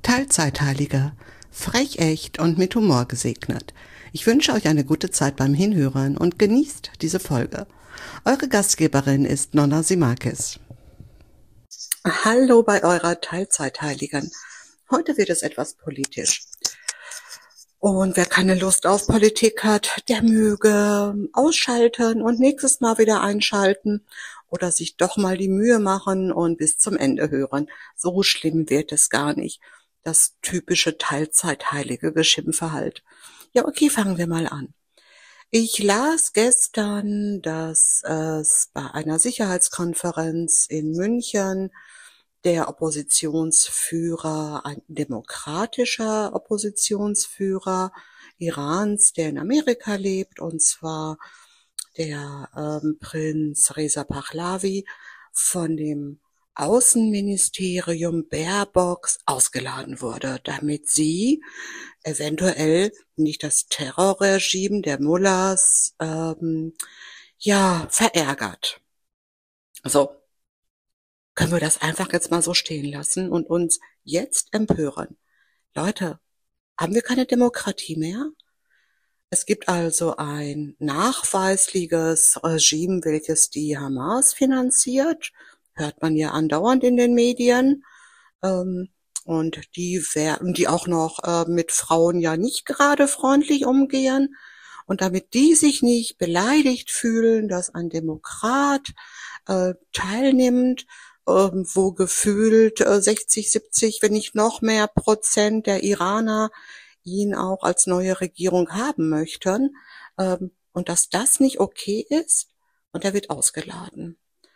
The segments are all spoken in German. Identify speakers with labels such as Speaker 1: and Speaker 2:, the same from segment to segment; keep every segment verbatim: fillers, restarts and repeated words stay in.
Speaker 1: Teilzeitheiliger, frech echt und mit Humor gesegnet. Ich wünsche euch eine gute Zeit beim Hinhören und genießt diese Folge. Eure Gastgeberin ist Nonna Simakis. Hallo bei eurer Teilzeitheiligen. Heute wird es etwas politisch. Und wer keine Lust auf Politik hat, der möge ausschalten und nächstes Mal wieder einschalten oder sich doch mal die Mühe machen und bis zum Ende hören. So schlimm wird es gar nicht. Das typische Teilzeitheilige Geschimpfe halt. Ja, okay, fangen wir mal an. Ich las gestern, dass es bei einer Sicherheitskonferenz in München der Oppositionsführer, ein demokratischer Oppositionsführer Irans, der in Amerika lebt, und zwar der ähm, Prinz Reza Pahlavi, von dem Außenministerium Baerbock ausgeladen wurde, damit sie eventuell nicht das Terrorregime der Mullahs ähm, ja verärgert. So. Können wir das einfach jetzt mal so stehen lassen und uns jetzt empören? Leute, haben wir keine Demokratie mehr? Es gibt also ein nachweisliches Regime, welches die Hamas finanziert. Hört man ja andauernd in den Medien. Und die werden, die auch noch mit Frauen ja nicht gerade freundlich umgehen. Und damit die sich nicht beleidigt fühlen, dass ein Demokrat äh, teilnimmt, wo gefühlt sechzig, siebzig, wenn nicht noch mehr Prozent der Iraner ihn auch als neue Regierung haben möchten, und dass das nicht okay ist, und er wird ausgeladen.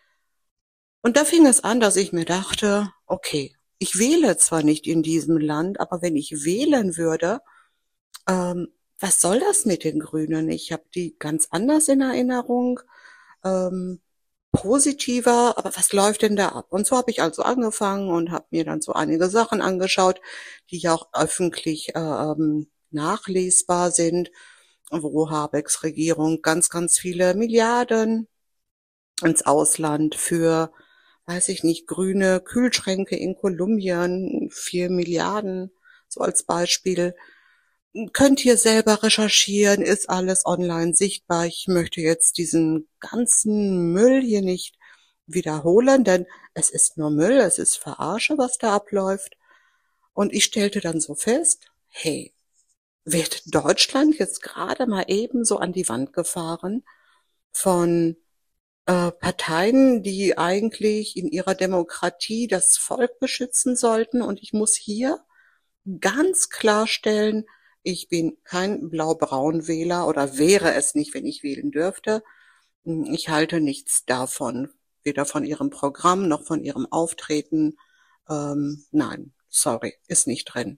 Speaker 1: Und da fing es an, dass ich mir dachte, okay, ich wähle zwar nicht in diesem Land, aber wenn ich wählen würde, ähm, was soll das mit den Grünen? Ich habe die ganz anders in Erinnerung, ähm, positiver, aber was läuft denn da ab? Und so habe ich also angefangen und habe mir dann so einige Sachen angeschaut, die ja auch öffentlich ähm, nachlesbar sind, wo Habecks Regierung ganz, ganz viele Milliarden ins Ausland für, weiß ich nicht, grüne Kühlschränke in Kolumbien, vier Milliarden, so als Beispiel. Könnt ihr selber recherchieren, ist alles online sichtbar. Ich möchte jetzt diesen ganzen Müll hier nicht wiederholen, denn es ist nur Müll, es ist Verarsche, was da abläuft. Und ich stellte dann so fest, hey, wird Deutschland jetzt gerade mal eben so an die Wand gefahren von äh, Parteien, die eigentlich in ihrer Demokratie das Volk beschützen sollten? Und ich muss hier ganz klarstellen, ich bin kein Blau-Braun-Wähler oder wäre es nicht, wenn ich wählen dürfte. Ich halte nichts davon, weder von ihrem Programm noch von ihrem Auftreten. Ähm, nein, sorry, ist nicht drin.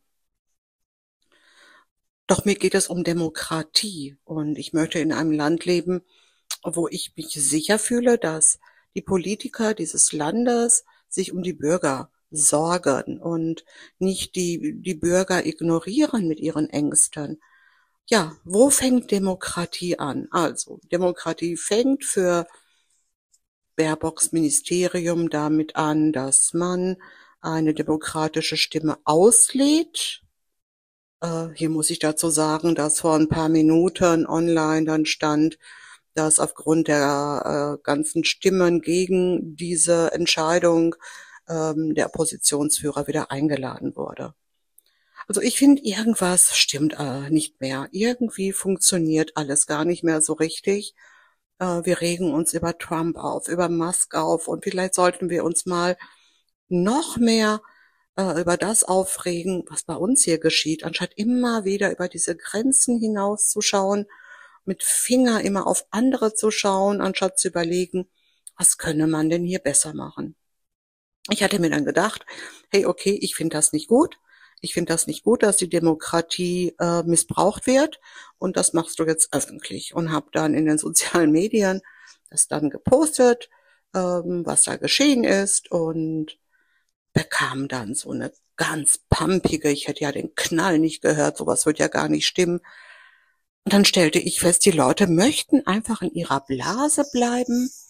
Speaker 1: Doch mir geht es um Demokratie und ich möchte in einem Land leben, wo ich mich sicher fühle, dass die Politiker dieses Landes sich um die Bürger sorgen und nicht die, die Bürger ignorieren mit ihren Ängsten. Ja, wo fängt Demokratie an? Also, Demokratie fängt für Baerbocks Ministerium damit an, dass man eine demokratische Stimme auslädt. Äh, hier muss ich dazu sagen, dass vor ein paar Minuten online dann stand, dass aufgrund der äh, ganzen Stimmen gegen diese Entscheidung der Oppositionsführer wieder eingeladen wurde. Also ich finde, irgendwas stimmt äh, nicht mehr. Irgendwie funktioniert alles gar nicht mehr so richtig. Äh, wir regen uns über Trump auf, über Musk auf, und vielleicht sollten wir uns mal noch mehr äh, über das aufregen, was bei uns hier geschieht, anstatt immer wieder über diese Grenzen hinauszuschauen, mit Finger immer auf andere zu schauen, anstatt zu überlegen, was könne man denn hier besser machen. Ich hatte mir dann gedacht, hey, okay, ich finde das nicht gut. Ich finde das nicht gut, dass die Demokratie äh, missbraucht wird, und das machst du jetzt öffentlich. Und habe dann in den sozialen Medien das dann gepostet, ähm, was da geschehen ist, und bekam dann so eine ganz pumpige, ich hätte ja den Knall nicht gehört, sowas wird ja gar nicht stimmen. Und dann stellte ich fest, die Leute möchten einfach in ihrer Blase bleiben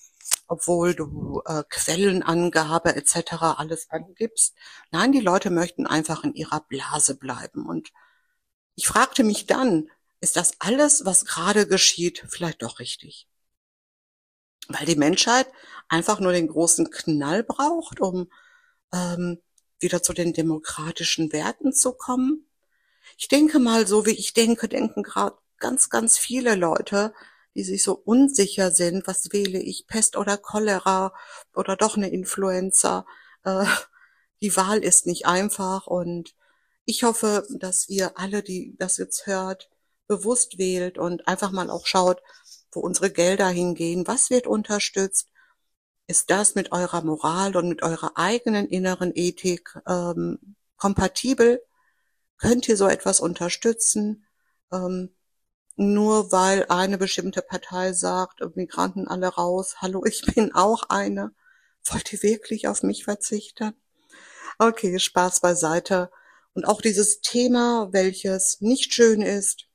Speaker 1: obwohl du äh, Quellenangabe et cetera alles angibst. Nein, die Leute möchten einfach in ihrer Blase bleiben. Und ich fragte mich dann, ist das alles, was gerade geschieht, vielleicht doch richtig? Weil die Menschheit einfach nur den großen Knall braucht, um ähm, wieder zu den demokratischen Werten zu kommen. Ich denke mal, so wie ich denke, denken gerade ganz, ganz viele Leute, die sich so unsicher sind, was wähle ich, Pest oder Cholera oder doch eine Influenza. Äh, die Wahl ist nicht einfach und ich hoffe, dass ihr alle, die das jetzt hört, bewusst wählt und einfach mal auch schaut, wo unsere Gelder hingehen, was wird unterstützt. Ist das mit eurer Moral und mit eurer eigenen inneren Ethik ähm, kompatibel? Könnt ihr so etwas unterstützen? Ähm, nur weil eine bestimmte Partei sagt, Migranten alle raus, hallo, ich bin auch eine. Wollt ihr wirklich auf mich verzichten? Okay, Spaß beiseite. Und auch dieses Thema, welches nicht schön ist,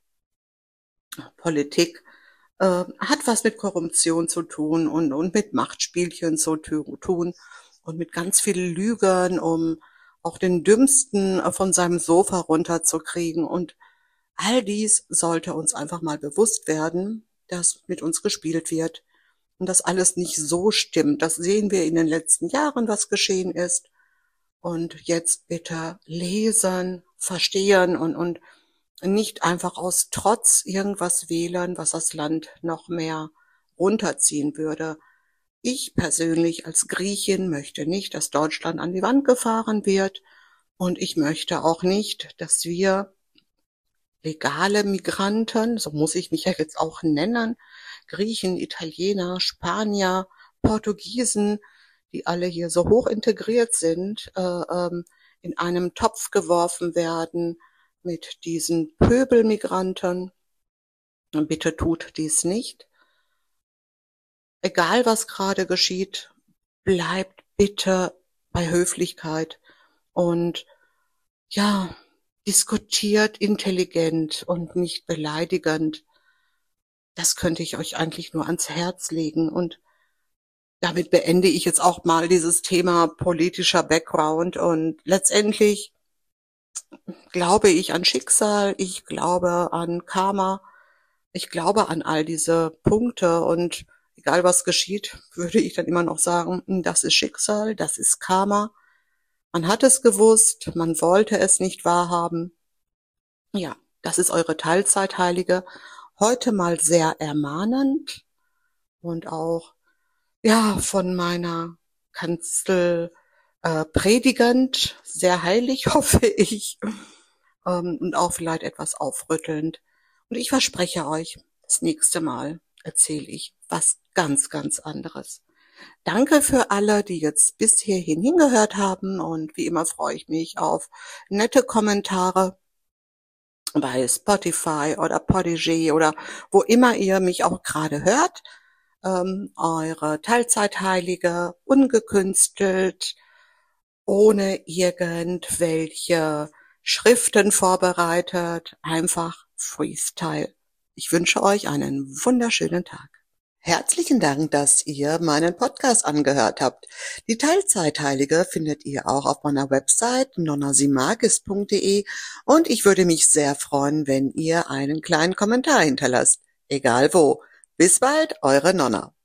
Speaker 1: Politik, äh, hat was mit Korruption zu tun und, und mit Machtspielchen zu tun und mit ganz viel Lügen, um auch den Dümmsten von seinem Sofa runterzukriegen. Und all dies sollte uns einfach mal bewusst werden, dass mit uns gespielt wird und dass alles nicht so stimmt. Das sehen wir in den letzten Jahren, was geschehen ist. Und jetzt bitte lesen, verstehen und, und nicht einfach aus Trotz irgendwas wählen, was das Land noch mehr runterziehen würde. Ich persönlich als Griechin möchte nicht, dass Deutschland an die Wand gefahren wird. Und ich möchte auch nicht, dass wir legale Migranten, so muss ich mich ja jetzt auch nennen, Griechen, Italiener, Spanier, Portugiesen, die alle hier so hoch integriert sind, äh, ähm, in einem Topf geworfen werden mit diesen Pöbelmigranten. Und bitte tut dies nicht. Egal was gerade geschieht, bleibt bitte bei Höflichkeit und ja, diskutiert intelligent und nicht beleidigend. Das könnte ich euch eigentlich nur ans Herz legen. Und damit beende ich jetzt auch mal dieses Thema politischer Background. Und letztendlich glaube ich an Schicksal, ich glaube an Karma, ich glaube an all diese Punkte. Und egal was geschieht, würde ich dann immer noch sagen, das ist Schicksal, das ist Karma. Man hat es gewusst, man wollte es nicht wahrhaben. Ja, das ist eure Teilzeitheilige. Heute mal sehr ermahnend und auch, ja, von meiner Kanzel äh, predigend, sehr heilig, hoffe ich, ähm, und auch vielleicht etwas aufrüttelnd. Und ich verspreche euch, das nächste Mal erzähle ich was ganz, ganz anderes. Danke für alle, die jetzt bis hierhin hingehört haben und wie immer freue ich mich auf nette Kommentare bei Spotify oder Podigy oder wo immer ihr mich auch gerade hört. Ähm, eure Teilzeitheilige, ungekünstelt, ohne irgendwelche Schriften vorbereitet, einfach Freestyle. Ich wünsche euch einen wunderschönen Tag. Herzlichen Dank, dass ihr meinen Podcast angehört habt. Die Teilzeitheilige findet ihr auch auf meiner Website nonnasimagis punkt de und ich würde mich sehr freuen, wenn ihr einen kleinen Kommentar hinterlasst. Egal wo. Bis bald, eure Nonna.